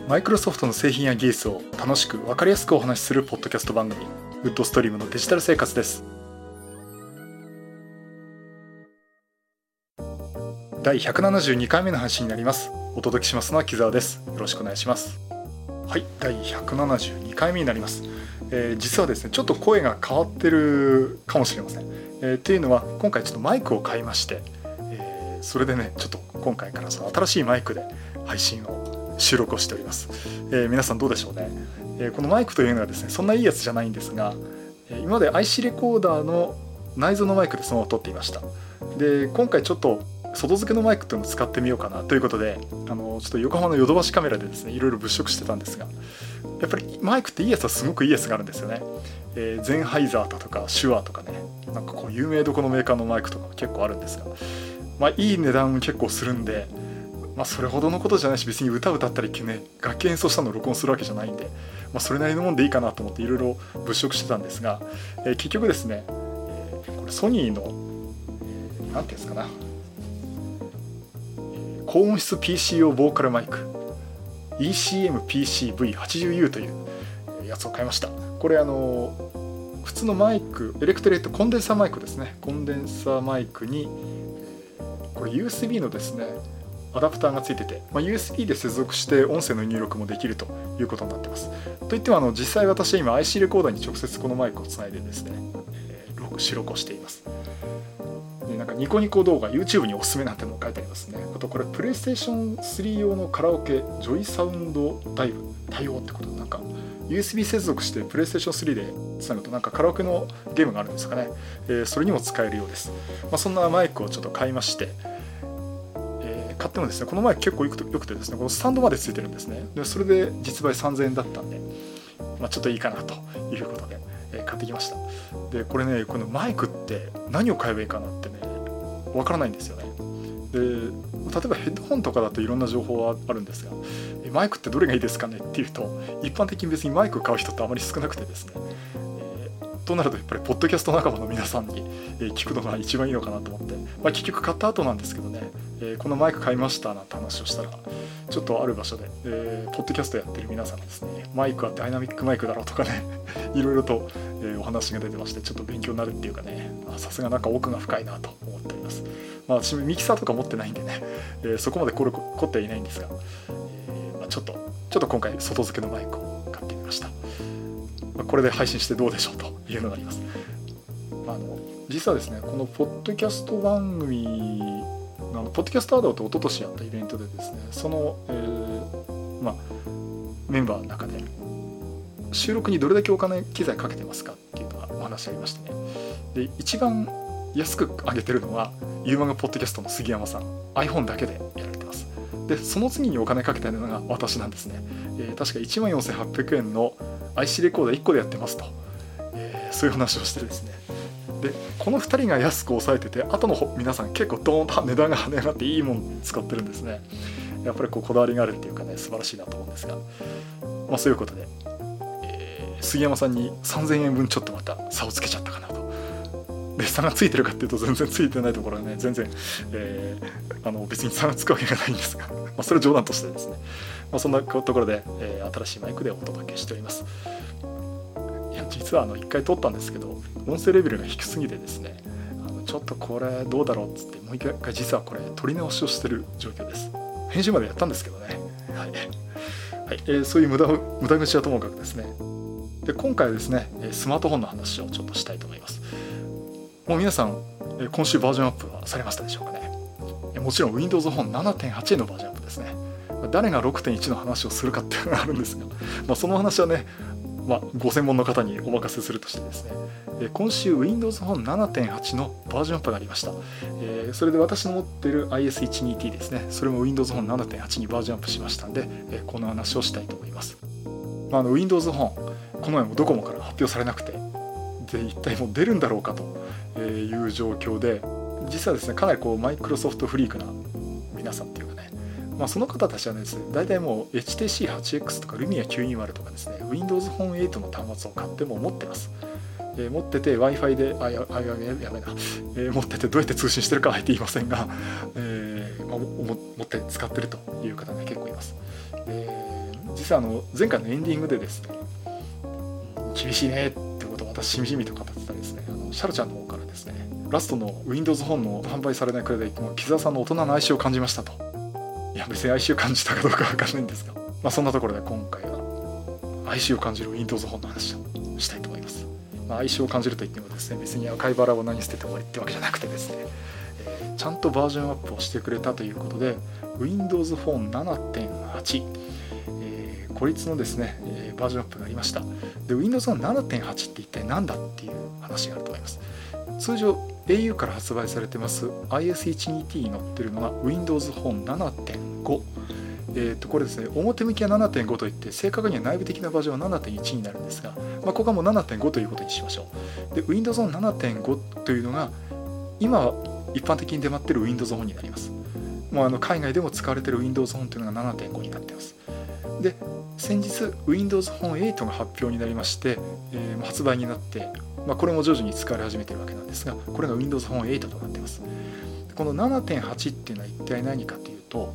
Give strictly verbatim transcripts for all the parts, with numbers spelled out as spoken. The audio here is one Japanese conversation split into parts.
マイクロソフトの製品や技術を楽しく分かりやすくお話しするポッドキャスト番組、ウッドストリームのデジタル生活です。だいひゃくななじゅうにかいめの配信になります。お届けしますのは木澤です。よろしくお願いします。はい、だいひゃくななじゅうにかいめになります。えー、実はですね、ちょっと声が変わってるかもしれません。えー、っていうのは、今回ちょっとマイクを買いまして、えー、それでね、ちょっと今回からその新しいマイクで配信を収録をしております。えー、皆さんどうでしょうね。えー、このマイクというのはですね、そんないいやつじゃないんですが、えー、今まで アイシー レコーダーの内蔵のマイクでそのまま撮っていました。で、今回ちょっと外付けのマイクというのを使ってみようかなということで、あのちょっと横浜のヨドバシカメラでですね、いろいろ物色してたんですが、やっぱりマイクっていいやつはすごくいいやつがあるんですよね。えー、ゼンハイザーだとかシュワとかね、なんかこう有名どこのメーカーのマイクとかも結構あるんですが、まあいい値段結構するんで、まあそれほどのことじゃないし、別に歌歌ったりね、楽器演奏したのを録音するわけじゃないんで、まあそれなりのもんでいいかなと思っていろいろ物色してたんですが、えー、結局ですね、えー、これソニーの、えー、なんていうんですかな、高音質 ピーシー 用ボーカルマイク イーシーエムピーシーブイはちじゅうユー というやつを買いました。これあの普通のマイク、エレクトレートコンデンサーマイクですね。コンデンサーマイクにこれ ユーエスビー のですねアダプターがついてて、まあ、ユーエスビー で接続して音声の入力もできるということになってます。といってもあの実際私は今 アイシー レコーダーに直接このマイクをつないでですね、えー、収録をしています。なんかニコニコ動画 YouTube におすすめなんてのも書いてありますね。あとこれプレイステーションスリー用のカラオケジョイサウンドダイブ対応ってことで、なんか ユーエスビー 接続してプレイステーションスリーでつなぐとなんかカラオケのゲームがあるんですかね、えー、それにも使えるようです。まあ、そんなマイクをちょっと買いまして、えー、買ってもですね、このマイク結構よくて、よくてですね、このスタンドまでついてるんですね。でそれで実売さんぜんえんだったんで、まあ、ちょっといいかなということで、えー、買ってきました。でこれね、このマイクって何を買えばいいかなってねわからないんですよね。で例えばヘッドホンとかだといろんな情報はあるんですが、マイクってどれがいいですかねっていうと、一般的に別にマイク買う人ってあまり少なくてですね、えー、となるとやっぱりポッドキャスト仲間の皆さんに聞くのが一番いいのかなと思って、まあ、結局買った後なんですけどね、えー、このマイク買いましたなんて話をしたら、ちょっとある場所で、えー、ポッドキャストやってる皆さんがですね、マイクはダイナミックマイクだろうとかねいろいろと、えー、お話が出てまして、ちょっと勉強になるっていうかね、さすがなんか奥が深いなと思っております。まあ、私ミキサーとか持ってないんでね、えー、そこまで凝る凝ってはいないんですが、えーまあ、ちょっとちょっと今回外付けのマイクを買ってみました。まあ、これで配信してどうでしょうというのがあります。あの実はですね、このポッドキャスト番組あのポッドキャストアワードと一昨年やったイベントでですね、その、えーまあ、メンバーの中で収録にどれだけお金機材かけてますかっていうのがお話ありましてね。で一番安く上げてるのはユーマガポッドキャストの杉山さん、 iPhone だけでやられてます。でその次にお金かけてるのが私なんですね。えー、確かいちまんよんせんはっぴゃくえんの アイシー レコーダーいっこでやってますと、えー、そういう話をしてですね、でこのふたりが安く抑えてて、後の皆さん結構ドーンと値段が跳ね上がっていいもん使ってるんですね。やっぱりこうこだわりがあるっていうかね、素晴らしいなと思うんですが、まあそういうことで、えー、杉山さんにさんぜんえんぶんちょっとまた差をつけちゃったかなと。で差がついてるかっていうと全然ついてないところはね、全然、えー、あの別に差がつくわけがないんですがまあそれは冗談としてですね、まあ、そんなところで、えー、新しいマイクでお届けしております。いや実はあのいっかい撮ったんですけど、音声レベルが低すぎてですね、あのちょっとこれどうだろうっつってもう一回実はこれ撮り直しをしてる状況です。編集までやったんですけどね、はい、はいえー、そういう無駄無駄口はともかくですね、で今回はですねスマートフォンの話をちょっとしたいと思います。もう皆さん今週バージョンアップはされましたでしょうかね。もちろん Windows Phone ななてんはち へのバージョンアップですね。誰が ろくてんいち の話をするかっていうのがあるんですが、まあ、その話はね、まあ、ご専門の方にお任せするとしてですね、今週 Windows Phone ななてんはち のバージョンアップがありました。えー、それで私の持っている アイエスじゅうにティー ですね、それも Windows Phone ななてんはち にバージョンアップしましたんで、えー、この話をしたいと思います。まあ、あの Windows Phone この前もドコモから発表されなくて、で一体もう出るんだろうかという状況で、実はですねかなりこうマイクロソフトフリークな皆さんっていうかね、まあ、その方たちはですね大体もう エイチティーシーはちエックス とか Lumia きゅうひゃくにじゅうとかですね Windows Phone エイトの端末を買っても持ってます。えー、持ってて Wi-Fi であやあややめな、えー、持っててどうやって通信してるかは言って言いませんが、えーまあ、持って使ってるという方が結構います。 で実はあの前回のエンディングでですね、厳しいねってことを私しみじみと語ってたですね、あのシャロちゃんの方からですね、ラストの Windows 本の販売されないくらいで木澤さんの大人の哀愁を感じましたと。いや別に哀愁感じたかどうかわかんないんですが、まあ、そんなところで今回は哀愁を感じる Windows 本の話をしたいと思います。まあ、哀愁を感じるといってもですね、別に赤いバラを何捨てて終わりってわけじゃなくてですね、えー、ちゃんとバージョンアップをしてくれたということで Windows フォン ななてんはち、えー、孤立のですね、えー、バージョンアップがありました。で Windows フォン ななてんはちって一体何だっていう話があると思います。通常 エーユー から発売されてます アイエスいちにティー に載ってるのが Windows フォン ななてんご、えー、とこれですね、表向きは ななてんご といって正確には内部的なバージョンは ななてんいち になるんですが、まあ、ここはもう ななてんご ということにしましょう。で Windows フォン ななてんご というのが今は一般的に出回っている Windows フォンになります。もうあの海外でも使われている Windows フォンというのが ななてんご になっています。で先日 Windows フォンエイトが発表になりまして、えー、発売になって、まあ、これも徐々に使われ始めているわけなんですが、これが Windows フォンエイトとなっています。この ななてんはち っていうのは一体何かというと、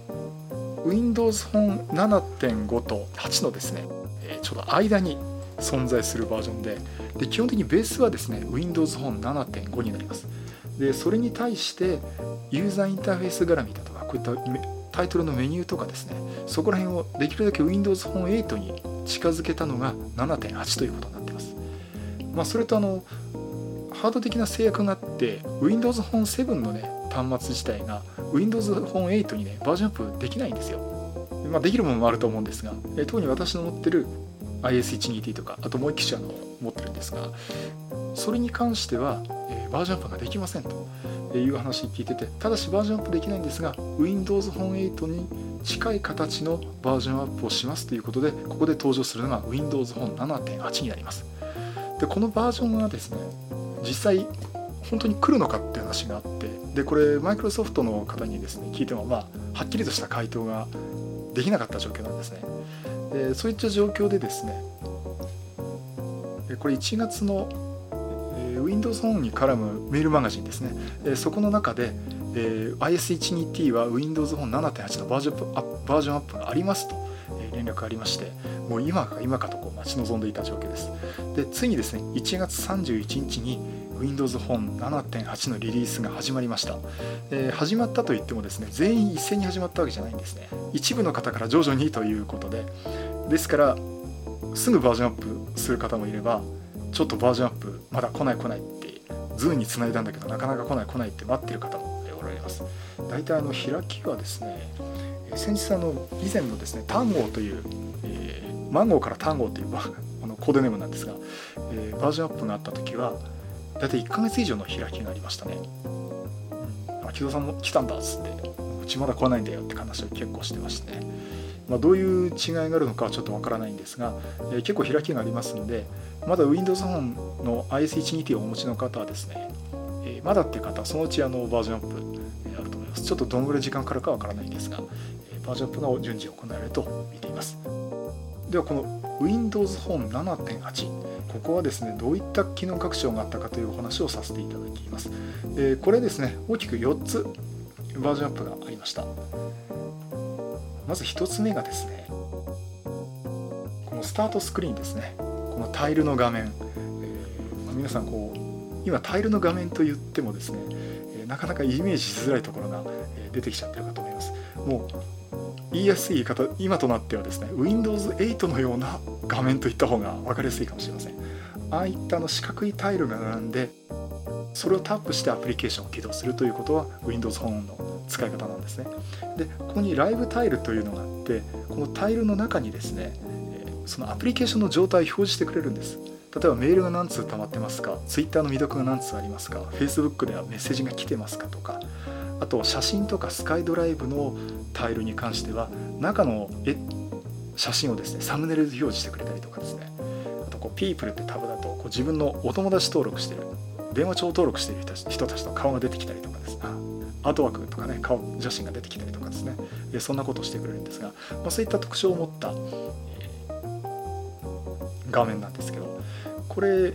Windows フォン ななてんご とはちのですね、えー、ちょうど間に存在するバージョン で, で基本的にベースはですね Windows フォン ななてんご になります。でそれに対してユーザーインターフェース絡みだとか、こういったタイトルのメニューとかですね、そこら辺をできるだけ Windows フォンエイトに近づけたのが ななてんはち ということになっています。まあ、それとあのハード的な制約があって Windows フォンセブンのね端末自体が Windows フォンエイトにねバージョンアップできないんですよ。まあ、できるものもあると思うんですが、え特に私の持ってる アイエスいちにティー とか、あともう一機種あの持ってるんですが、それに関しては、えー、バージョンアップができませんという話聞いてて、ただしバージョンアップできないんですが Windows フォンエイトに近い形のバージョンアップをしますということで、ここで登場するのが Windows フォン ななてんはち になります。でこのバージョンはですね、実際本当に来るのかっていう話があって、でこれマイクロソフトの方にですね聞いても、まあはっきりとした回答ができなかった状況なんですね。でそういった状況でですね、これいちがつの Windows フォンに絡むメールマガジンですね、そこの中で アイエスいちにティー は Windows フォン ななてんはち のバージョンアップ、バージョンアップがありますと連絡がありまして、もう今か今かとこう待ち望んでいた状況です。でついにですねいちがつさんじゅういちにちに Windows フォン ななてんはち のリリースが始まりました。えー、始まったといってもですね、全員一斉に始まったわけじゃないんですね。一部の方から徐々にということで、ですからすぐバージョンアップする方もいれば、ちょっとバージョンアップまだ来ない来ないってズーに繋いだんだけどなかなか来ない来ないって待ってる方もおられます。大体あの開きはですね、先日あの以前のですね単語という、えー、マンゴーから単語というあのコードネームなんですが、えー、バージョンアップがあった時はだいたいいっかげつ以上の開きがありましたね。うん、木戸さんも来たんだっつって、うちまだ来ないんだよって話を結構してましてね。まあ、どういう違いがあるのかはちょっとわからないんですが、えー、結構開きがありますので、まだ Windows フォンの アイエスいちにティー をお持ちの方はですね、えー、まだっていう方はそのうちあのバージョンアップ、えー、あると思います。ちょっとどのぐらい時間かかるかわからないんですが、えー、バージョンアップが順次行われると見ています。ではこの Windows フォン ななてんはち、ここはですねどういった機能拡張があったかというお話をさせていただきます。えー、これですね大きくよっつバージョンアップがありました。まずひとつめがですね、このスタートスクリーンですね。このタイルの画面、えーまあ、皆さんこう今タイルの画面と言ってもですね、えー、なかなかイメージしづらいところが出てきちゃってるかと思います。もう言いやすい言い方、今となってはですね ウィンドウズエイト のような画面といった方が分かりやすいかもしれません。ああいったの四角いタイルが並んで、それをタップしてアプリケーションを起動するということは Windows フォンの使い方なんですね。でここにライブタイルというのがあって、このタイルの中にですねそのアプリケーションの状態を表示してくれるんです。例えばメールが何通溜まってますか、 Twitter の未読が何通ありますか、 Facebook ではメッセージが来てますかとか、あと写真とかスカイドライブのタイルに関しては中の写真をですねサムネイルで表示してくれたりとかですね、あとこう People ってタブだとこう自分のお友達登録してる、電話帳登録している人たちの顔が出てきたりとかですね、アートワークとかね顔写真が出てきたりとかですね、そんなことをしてくれるんですが、まあ、そういった特徴を持った、えー、画面なんですけど、これ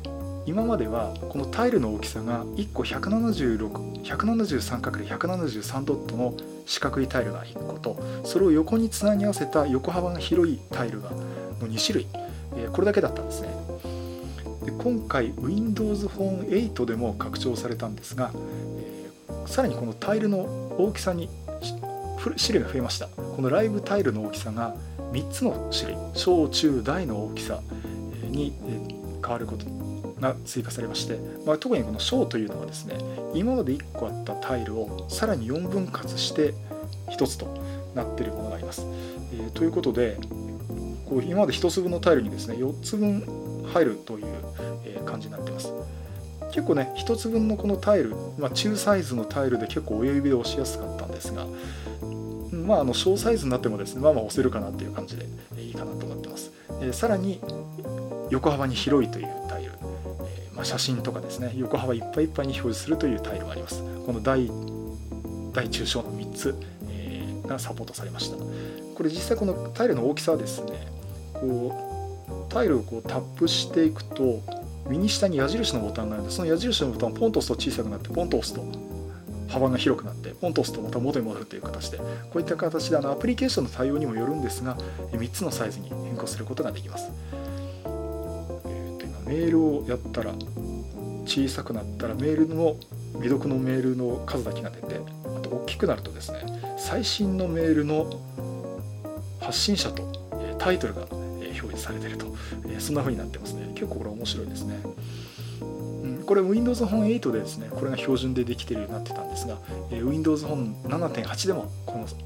今まではこのタイルの大きさがいっこ ひゃくななじゅうろく、ひゃくななじゅうさんかけるひゃくななじゅうさん ドットの四角いタイルがいっこと、それを横につなぎ合わせた横幅が広いタイルがのに種類、えー、これだけだったんですね。で今回 Windows フォンエイト でも拡張されたんですが、えー、さらにこのタイルの大きさに種類が増えました。このライブタイルの大きさがみっつの種類、小中大の大きさに変わることが追加されまして、まあ、特にこの小というのはですね、今までいっこあったタイルをさらによんぶん割してひとつとなっているものがあります。えー、ということでこう今までひとつぶんのタイルにですねよっつぶん入るという感じになっています。結構ねひとつぶんのこのタイル、まあ、中サイズのタイルで結構親指で押しやすかったんですが、まあ、あの小サイズになってもですねまあまあ押せるかなっていう感じでいいかなと思ってます。えー、さらに横幅に広いというタイル、えーまあ、写真とかですね横幅いっぱいいっぱいに表示するというタイルがあります。この大大中小のみっつ、えー、がサポートされました。これ実際このタイルの大きさはですね、こうタイルをこうタップしていくと右下に矢印のボタンがあるので、その矢印のボタンをポンと押すと小さくなって、ポンと押すと幅が広くなって、ポンと押すとまた元に戻るという形で、こういった形であのアプリケーションの対応にもよるんですがみっつのサイズに変更することができます。えー、と今メールをやったら小さくなったらメールの未読のメールの数だけが出て、あと大きくなるとですね最新のメールの発信者とタイトルが表示されていると、そんな風になってますね。結構これ面白いですね。うん、これ Windows フォンエイトでですねこれが標準でできているようになってたんですが、 Windows フォン ななてんはち でもこの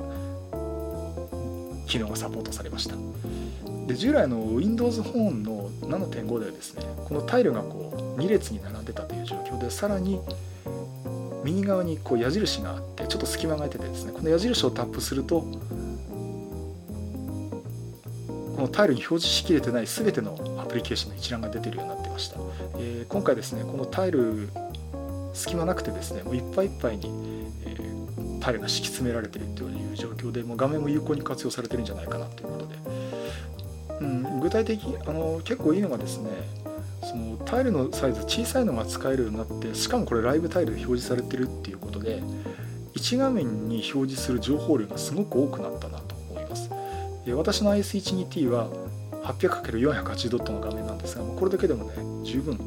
機能がサポートされました。で従来の Windows フォンの ななてんご ではですねこのタイルがこうに列に並んでたという状況で、さらに右側にこう矢印があってちょっと隙間が空いててですね、この矢印をタップするとこのタイルに表示しきれてない全てのアプリケーションの一覧が出ているようになってました。えー、今回ですねこのタイル隙間なくてですねもういっぱいいっぱいに、えー、タイルが敷き詰められているという状況で、もう画面も有効に活用されてるんじゃないかなということで、うん、具体的あの結構いいのがですね、そのタイルのサイズ小さいのが使えるようになって、しかもこれライブタイルで表示されてるっていうことでいち画面に表示する情報量がすごく多くなったなと思います。私の アイエスじゅうにティー は はっぴゃくかけるよんひゃくはちじゅう ドットの画面なんですが、これだけでもね十分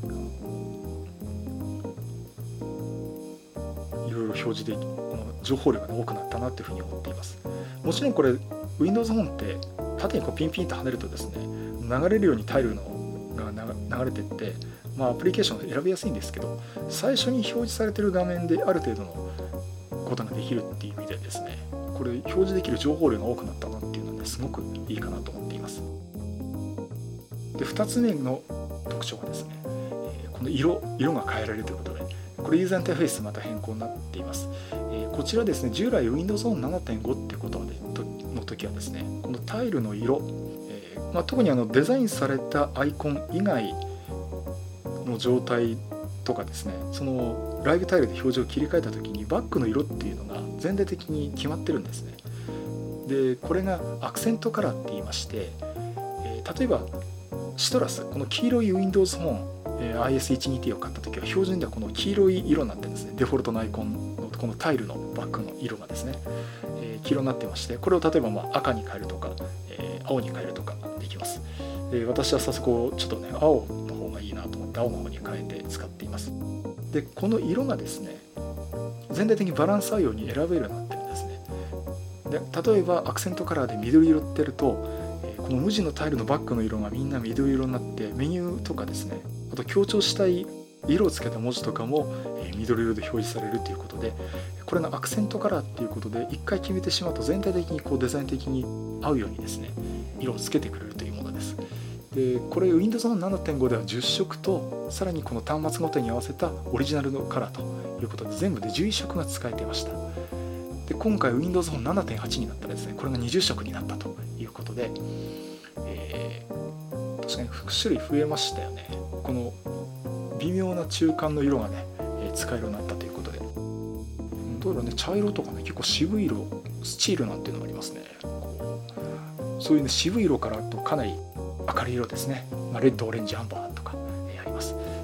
いろいろ表示でき情報量が多くなったなというふうに思っています。もちろんこれ Windows フォンって縦にこうピンピンと跳ねるとですね流れるようにタイルのが流れていって、まあ、アプリケーションを選びやすいんですけど、最初に表示されている画面である程度のことができるっていう意味でですね、これ表示できる情報量が多くなったなっていうのですごくいいかなと思っています。でふたつめの特徴はですね、この色色が変えられるということで、これユーザーインターフェースまた変更になっています。こちらですね従来 Windows フォン ななてんご ってことの時はですねこのタイルの色、まあ、特にあのデザインされたアイコン以外の状態とかですね、そのライブタイルで表示を切り替えた時にバックの色っていうのが全体的に決まってるんですね。でこれがアクセントカラーって言いまして、えー、例えばシトラスこの黄色い Windows フォン、えー、アイエスじゅうにティー を買った時は標準ではこの黄色い色になってるんですね。デフォルトのアイコンのこのタイルのバックの色がですね、えー、黄色になってまして、これを例えばまあ赤に変えるとか、えー、青に変えるとかできます。で私は早速ちょっとね青の方がいいなと思って青の方に変えて使っています。でこの色がですね全体的にバランス合うように選べるようになってるんですね。で例えばアクセントカラーで緑色ってやると、えー、この無地のタイルのバックの色がみんな緑色になってメニューとかですね、あと強調したい色をつけた文字とかも、えー、緑色で表示されるということで、これのアクセントカラーっていうことで一回決めてしまうと全体的にこうデザイン的に合うようにですね色をつけてくれるというものです。でこれ Windows フォン ななてんご ではじゅっしょくとさらにこの端末ごとに合わせたオリジナルのカラーということで全部でじゅういっしょくが使えていました。で今回 Windows フォン ななてんはち になったらですねこれがにじゅっしょくになったということで、えー、確かに複種類増えましたよね。この微妙な中間の色がね使えるようになったということで、どうやらね茶色とかね結構渋い色スチールなんていうのがありますね。そういうね渋い色からとかなり明るい色ですね、まあ、レッドオレンジアンバーとか、えー、あります。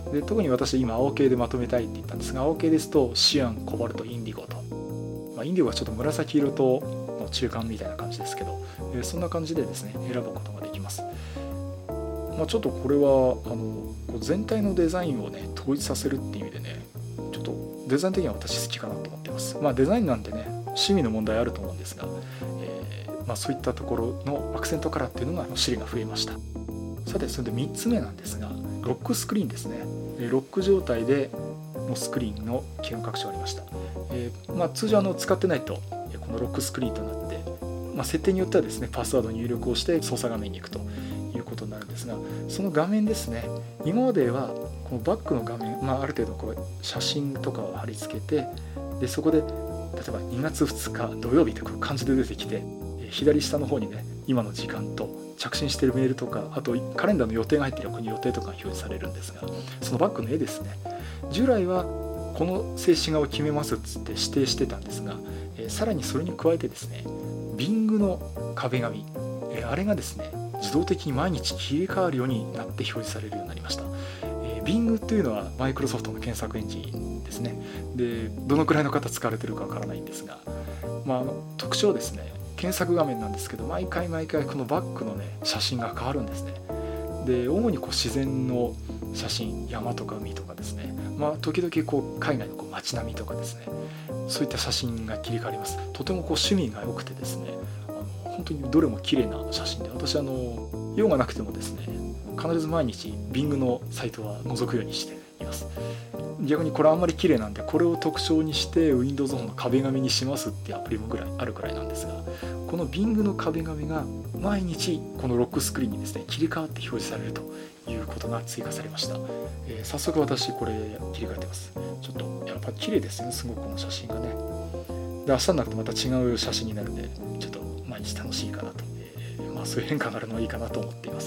で特に私今青系でまとめたいって言ったんですが、青系ですとシアン、コバルト、インディゴと、まあ、インディゴはちょっと紫色との中間みたいな感じですけど、えー、そんな感じでですね選ぶことができます。まあ、ちょっとこれはあのこう全体のデザインをね統一させるっていう意味でね、ちょっとデザイン的には私好きかなと思っています。まあデザインなんてね趣味の問題あると思うんですが、えーまあ、そういったところのアクセントカラーっていうのが種類が増えました。さてそれでみっつめなんですが、ロックスクリーンですね。ロック状態でのスクリーンの機能拡張がありました。えーまあ、通常あの使ってないとこのロックスクリーンとなって、まあ、設定によってはですねパスワード入力をして操作画面に行くということになるんですが、その画面ですね、今まではこのバックの画面、まあ、ある程度こう写真とかを貼り付けて、でそこで例えばにがつふつか土曜日という漢字で出てきて、左下の方にね今の時間と着信しているメールとか、あとカレンダーの予定が入っているここに予定とかが表示されるんですが、そのバックの絵ですね、従来はこの静止画を決めますっつって指定してたんですが、えー、さらにそれに加えてですね Bing の壁紙、えー、あれがですね自動的に毎日切り替わるようになって表示されるようになりました。えー、Bing というのはマイクロソフトの検索エンジンですね。でどのくらいの方使われてるかわからないんですが、まあ、あの特徴ですね、検索画面なんですけど毎回毎回このバックのね写真が変わるんですね。で主にこう自然の写真、山とか海とかですね、まあ時々こう海外のこう街並みとかですね、そういった写真が切り替わります。とてもこう趣味が良くてですね、あの本当にどれも綺麗な写真で、私あの用がなくてもですね必ず毎日 Bing のサイトは覗くようにしています。逆にこれあんまり綺麗なんでこれを特徴にして Windows の壁紙にしますっていうアプリもぐらいあるくらいなんですが、この Bing の壁紙が毎日このロックスクリーンにですね切り替わって表示されるということが追加されました。えー、早速私これ切り替えてます。ちょっとやっぱ綺麗ですね、すごくこの写真がね。で明日になるとまた違う写真になるんでちょっと毎日楽しいかなと、えー、まあそういう変化があるのはいいかなと思っています。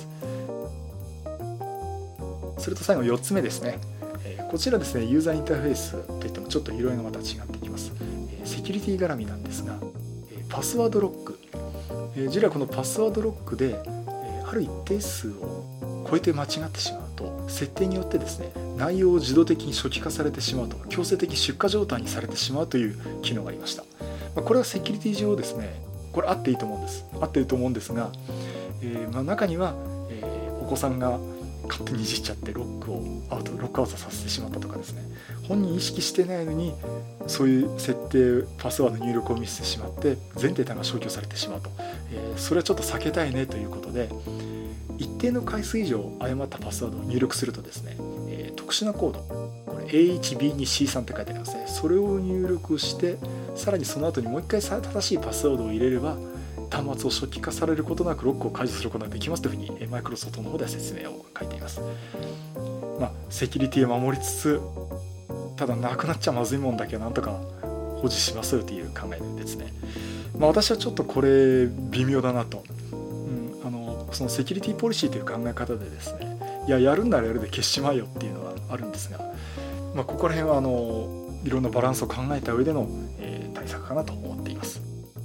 それと最後よっつめですね。こちらですねユーザーインターフェースといってもちょっと色合いがまた違ってきます。セキュリティ絡みなんですが、パスワードロック、従来このパスワードロックである一定数を超えて間違ってしまうと設定によってですね内容を自動的に初期化されてしまうと、強制的出荷状態にされてしまうという機能がありました。これはセキュリティ上ですねこれあっていいと思うんですあっていいと思うんですが、えーまあ、中には、えー、お子さんが勝手にいじっちゃってロックをアウトロックアウトさせてしまったとかですね、本人意識してないのにそういう設定パスワード入力をミスしてしまって全データが消去されてしまうと、えー、それはちょっと避けたいねということで、一定の回数以上誤ったパスワードを入力するとですね、えー、特殊なコード、これ エーエイチビーツーシースリー って書いてありますね。それを入力してさらにその後にもう一回正しいパスワードを入れれば端末を初期化されることなくロックを解除することができますというふうにマイクロソフトの方では説明を書いています。まあ、セキュリティを守りつつ、ただなくなっちゃまずいもんだけはなんとか保持しますよという考えですね。まあ、私はちょっとこれ微妙だなと、うん、あのそのセキュリティポリシーという考え方でですね、いややるんならやるで消しちまえよっていうのはあるんですが、まあ、ここら辺はあのいろんなバランスを考えた上での、えー、対策かなと思っています。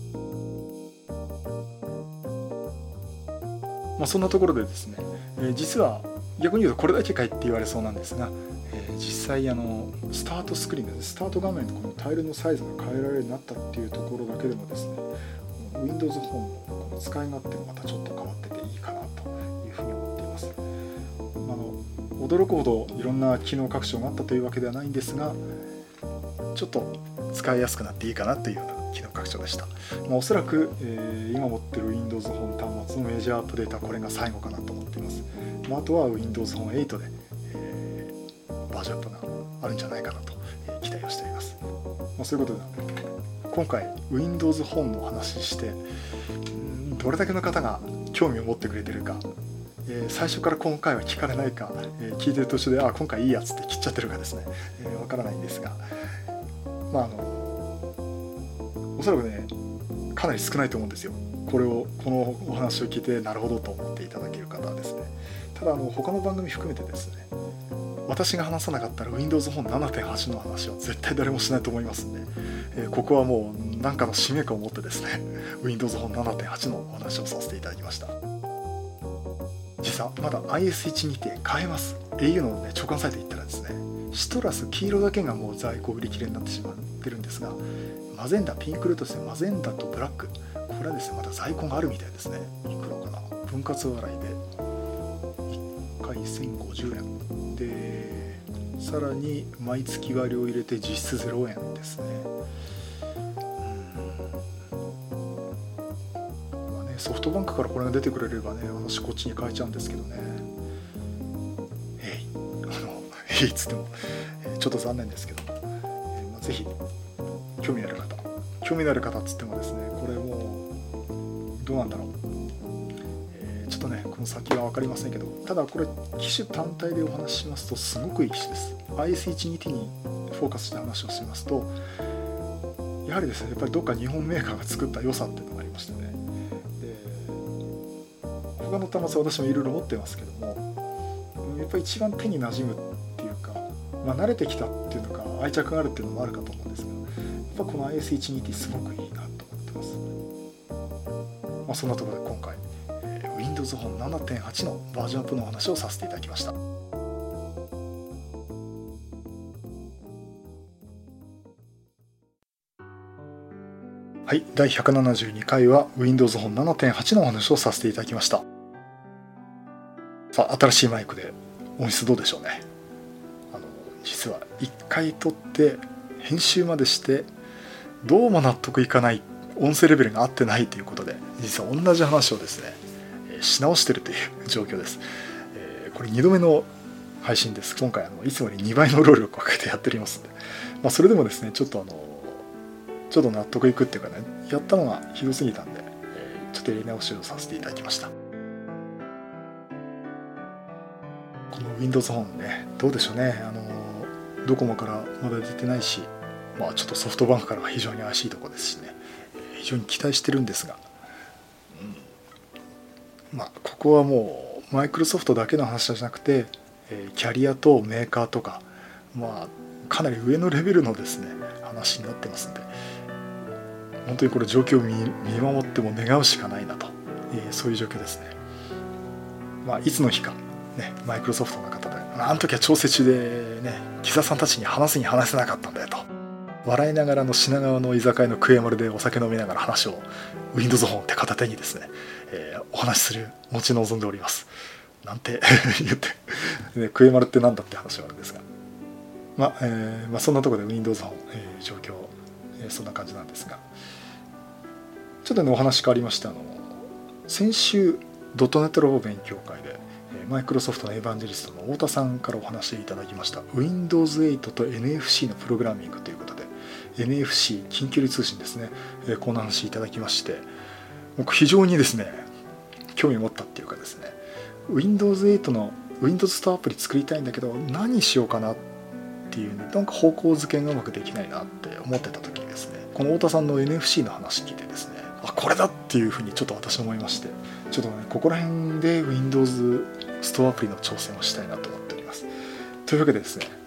まあ、そんなところでですね、えー、実は逆に言うとこれだけかいって言われそうなんですが、えー、実際あのスタートスクリーンでスタート画面のこのタイルのサイズが変えられるようになったっていうところだけでもですね、Windows ホームのこの使い勝手がまたちょっと変わってていいかなというふうに思っています。あの驚くほどいろんな機能拡張があったというわけではないんですが、ちょっと使いやすくなっていいかなというような機能拡張でした。まあ、おそらく、えー、今持っている Windows 本端末のメジャーアップデートはこれが最後かなと思っています。まあ、あとは Windows 本エイトで、えー、バージョンアップがあるんじゃないかなと、えー、期待をしております。まあ、そういうことで今回 Windows 本の話してんどれだけの方が興味を持ってくれてるか、えー、最初から今回は聞かれないか、えー、聞いてる途中であ今回いいやつって切っちゃってるかですね、えー、わからないんですが、まああのおそらくねかなり少ないと思うんですよ。これをこのお話を聞いてなるほどと思っていただける方はですね。ただあの他の番組含めてですね、私が話さなかったら Windows 本 ななてんはち の話は絶対誰もしないと思いますんで、えー、ここはもう何かの使命感を持ってですね Windows 本 ななてんはち のお話をさせていただきました。 実はまだ アイエスワン にて買えます。 エーユー の、ね、直販サイト行ったらですね、シトラス黄色だけがもう在庫売り切れになってしまってるんですが、マゼンダピンクルートですね、マゼンダとブラック、これはですねまだ在庫があるみたいですね。いくらかな、分割払いでいっかいせんごじゅうえんで、さらに毎月割を入れて実質ゼロえんですね。うんまあね、ソフトバンクからこれが出てくれればね、私こっちに変えちゃうんですけどね。えいあのえいっつっても、えー、ちょっと残念ですけど、えーまあ、ぜひ興味のある方興味のある方っつってもですね、これもうどうなんだろう、えー、ちょっとねこの先は分かりませんけど、ただこれ機種単体でお話ししますとすごくいい機種です。 アイエスワン に ティーにフォーカスして話をしますと、やはりですねやっぱりどっか日本メーカーが作った良さっていうのがありましてね。で他の端末は私もいろいろ持ってますけども、やっぱり一番手に馴染むっていうか、まあ、慣れてきたっていうのか愛着があるっていうのもあるかと思うんですけど、やっぱこの アイエスワン に ティーすごくいいなと思ってます。まあ、そんなところで今回、えー、Windows Phone ななてんはち のバージョンアップのお話をさせていただきました。はい、だいひゃくななじゅうにかいは Windows Phone ななてんはちのお話をさせていただきました。さあ、新しいマイクで音質どうでしょうね。あの実はいっかい撮って編集までしてどうも納得いかない、音声レベルが合ってないということで、実は同じ話をですねし直してるという状況です。えー、これにどめの配信です。今回あのいつもよりにばいの労力をかけてやっておりますので、まあ、それでもですねちょっとあのちょっと納得いくっていうかね、やったのがひどすぎたんで、えー、ちょっとやり直しをさせていただきました。この Windows Phone ね、どうでしょうね。あのドコモからまだ出てないし、まあ、ちょっとソフトバンクからは非常に怪しいところですしね、非常に期待してるんですが、うん、まあここはもうマイクロソフトだけの話じゃなくて、えー、キャリアとメーカーとか、まあかなり上のレベルのですね話になってますんで、本当にこれ状況を 見, 見守っても願うしかないなと、えー、そういう状況ですね。まあいつの日かね、マイクロソフトの方で、あの時は調整中でね、木澤さんたちに話すに話せなかったんだよと笑いながらの品川の居酒屋のクエマルでお酒飲みながら話を Windows Phone って片手にですね、えー、お話しする持ち望んでおりますなんて言ってでクエマルってなんだって話はあるんですが、まあえーまあ、そんなところで Windows Phone、えー、状況、えー、そんな感じなんですが、ちょっとねお話変わりまして、あの先週ドットネットラボ勉強会でマイクロソフトのエヴァンジェリストの太田さんからお話しいただきました ウィンドウズエイト と エヌエフシー のプログラミングということで、 エヌエフシー 近距離通信ですね、この話いただきまして、僕非常にですね興味を持ったっていうかですね、 ウィンドウズエイト の Windows ストアアプリ作りたいんだけど何しようかなっていうね、なんか方向づけがうまくできないなって思ってた時にですね、この太田さんの エヌエフシー の話聞いてですね、あこれだっていうふうにちょっと私思いまして、ちょっとねここら辺で Windows ストアアプリの挑戦をしたいなと思っております。というわけでですね、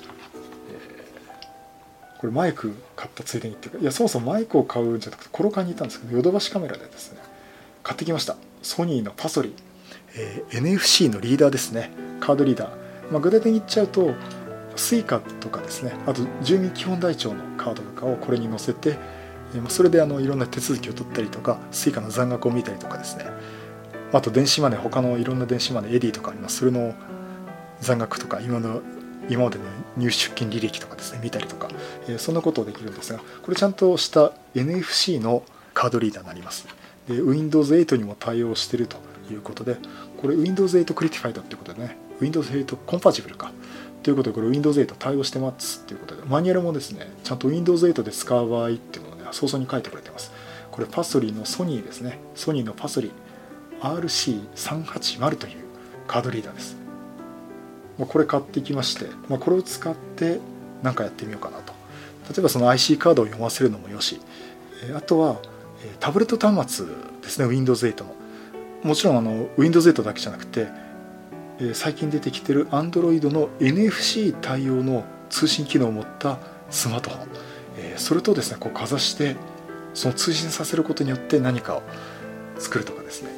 えー、これマイク買ったついでにっていうか、いやそもそもマイクを買うんじゃなくてこれを買いに行ったんですけど、ヨドバシカメラでですね買ってきました。ソニーのパソリ、えー、エヌエフシー のリーダーですね、カードリーダー、まあ、具体的に言っちゃうとスイカとかですね、あと住民基本台帳のカードとかをこれに載せて、それであのいろんな手続きを取ったりとか、スイカの残額を見たりとかですね、あと電子マネー、他のいろんな電子マネー、エディとかあります。それの残額とか今の今までの入出金履歴とかですね見たりとか、えー、そんなことをできるんですが、これちゃんとした エヌエフシー のカードリーダーになります。で ウィンドウズエイト にも対応しているということで、これ ウィンドウズエイト クリティファイドっていうことでね、ウィンドウズエイト コンパチブルかということで、これ ウィンドウズエイト 対応してますということで、マニュアルもですねちゃんと ウィンドウズエイト で使う場合っていうのをね早々に書いてくれてます。これパソリのソニーですね、ソニーのパソリ アールシーさんはちまる というカードリーダーです。これ買ってきまして、まあ、これを使って何かやってみようかなと。例えばその アイシー カードを読ませるのもよし、あとはタブレット端末ですね、 ウィンドウズエイト の、もちろんあの ウィンドウズエイト だけじゃなくて最近出てきてる Android の エヌエフシー 対応の通信機能を持ったスマートフォン、それとですねこうかざしてその通信させることによって何かを作るとかですね、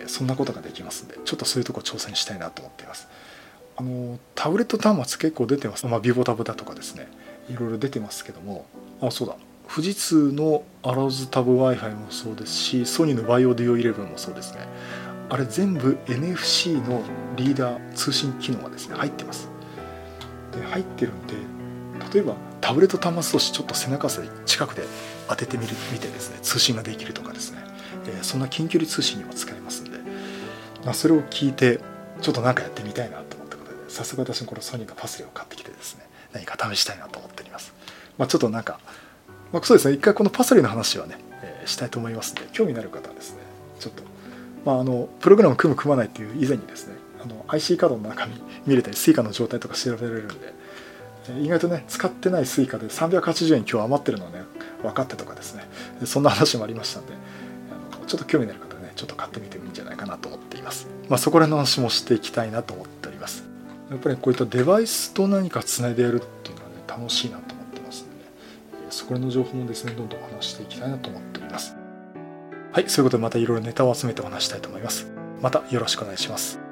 ー、そんなことができますんで、ちょっとそういうとこ挑戦したいなと思っています。あのタブレット端末結構出てます。まあ、ビボタブだとかですね、いろいろ出てますけども、あ、そうだ、富士通のアローズタブ Wi-Fi もそうですし、ソニーのバイオデュオイレブンもそうですね。あれ全部 エヌエフシー のリーダー通信機能がですね入ってます。で入ってるんで、例えばタブレット端末同士ちょっと背中で近くで当ててみる見てですね、通信ができるとかですね、えー、そんな近距離通信にも使えますんで、まあ、それを聞いてちょっと何かやってみたいなと思ったことで、早速私もこのソニーのパスレを買ってきてですね、何か試したいなと思っております。まあ、ちょっとなんか、まあ、そうですね、一回このパスレの話はね、えー、したいと思いますので、興味のある方はですね、ちょっと、まあ、あのプログラム組む組まないっていう以前にですね、あの アイシー カードの中身見れたり スイカ の状態とか調べられるんで、意外とね使ってない スイカ でさんびゃくはちじゅうえん今日余ってるのはね分かってとかですね、そんな話もありましたんで、あのちょっと興味のある方はねちょっと買ってみてもいいんじゃないかなと思っています。まあ、そこら辺の話もしていきたいなと思っております。やっぱりこういったデバイスと何かつないでやるっていうのはね楽しいなと思ってますので、ね、そこら辺の情報もですねどんどんお話していきたいなと思っております。はい、そういうことでまたいろいろネタを集めてお話したいと思います。またよろしくお願いします。